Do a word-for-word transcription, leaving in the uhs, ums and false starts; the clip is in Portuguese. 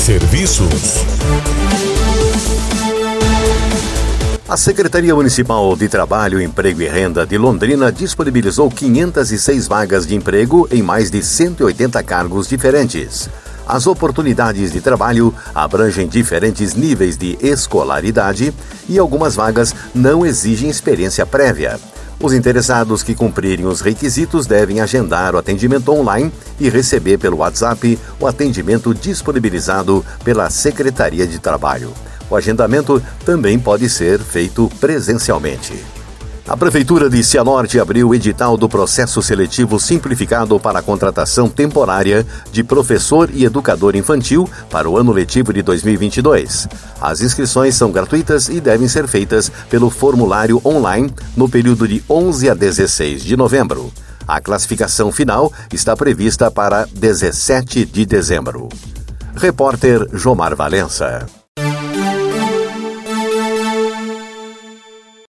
Serviços. A Secretaria Municipal de Trabalho, Emprego e Renda de Londrina disponibilizou quinhentas e seis vagas de emprego em mais de cento e oitenta cargos diferentes. As oportunidades de trabalho abrangem diferentes níveis de escolaridade e algumas vagas não exigem experiência prévia. Os interessados que cumprirem os requisitos devem agendar o atendimento online e receber pelo WhatsApp o atendimento disponibilizado pela Secretaria de Trabalho. O agendamento também pode ser feito presencialmente. A Prefeitura de Cianorte abriu o edital do processo seletivo simplificado para a contratação temporária de professor e educador infantil para o ano letivo de dois mil e vinte e dois. As inscrições são gratuitas e devem ser feitas pelo formulário online no período de onze a dezesseis de novembro. A classificação final está prevista para dezessete de dezembro. Repórter Jomar Valença.